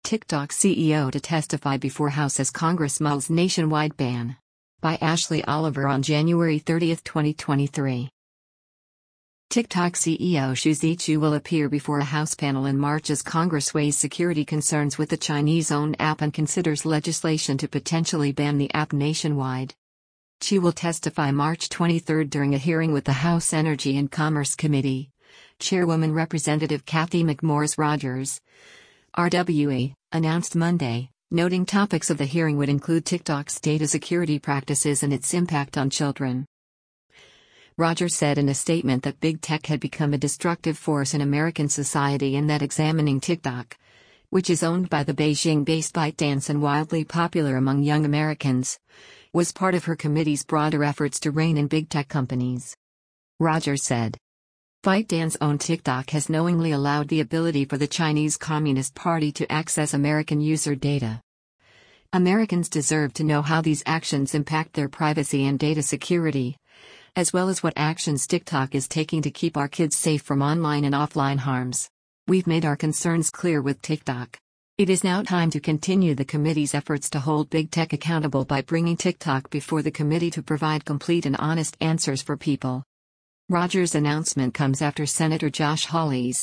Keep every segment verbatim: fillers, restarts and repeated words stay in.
TikTok C E O to testify before House as Congress mulls nationwide ban. By Ashley Oliver on January thirtieth, twenty twenty-three. TikTok C E O Xu Zhiqiu will appear before a House panel in March as Congress weighs security concerns with the Chinese-owned app and considers legislation to potentially ban the app nationwide. Xu will testify March twenty-third during a hearing with the House Energy and Commerce Committee. Chairwoman Representative Cathy McMorris Rodgers, R W E, announced Monday, noting topics of the hearing would include TikTok's data security practices and its impact on children. Rodgers said in a statement that big tech had become a destructive force in American society and that examining TikTok, which is owned by the Beijing-based ByteDance and wildly popular among young Americans, was part of her committee's broader efforts to rein in big tech companies. Rodgers said, ByteDance-owned TikTok has knowingly allowed the ability for the Chinese Communist Party to access American user data. Americans deserve to know how these actions impact their privacy and data security, as well as what actions TikTok is taking to keep our kids safe from online and offline harms. We've made our concerns clear with TikTok. It is now time to continue the committee's efforts to hold big tech accountable by bringing TikTok before the committee to provide complete and honest answers for people. Rodgers' announcement comes after Senator Josh Hawley's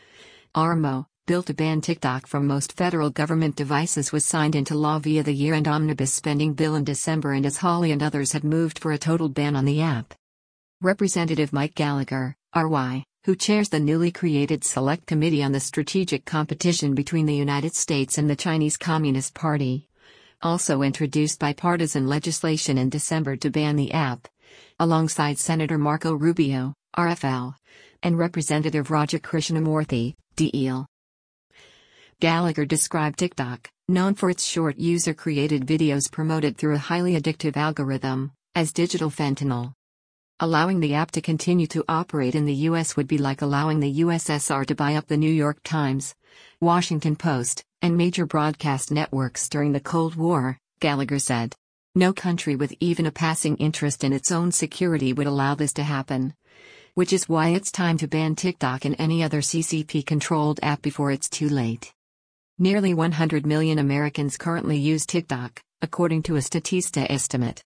R M O bill to ban TikTok from most federal government devices was signed into law via the year-end omnibus spending bill in December, and as Hawley and others had moved for a total ban on the app. Representative Mike Gallagher, R Y, who chairs the newly created Select Committee on the Strategic Competition between the United States and the Chinese Communist Party, also introduced bipartisan legislation in December to ban the app, alongside Senator Marco Rubio, R F L, and Representative Raja Krishnamurthy, D L. Gallagher described TikTok, known for its short user-created videos promoted through a highly addictive algorithm, as digital fentanyl. Allowing the app to continue to operate in the U S would be like allowing the U S S R to buy up the New York Times, Washington Post, and major broadcast networks during the Cold War, Gallagher said. No country with even a passing interest in its own security would allow this to happen. Which is why it's time to ban TikTok and any other C C P-controlled app before it's too late. Nearly one hundred million Americans currently use TikTok, according to a Statista estimate.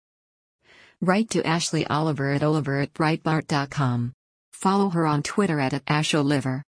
Write to Ashley Oliver at Oliver at Breitbart dot com. Follow her on Twitter at, at AshOliver.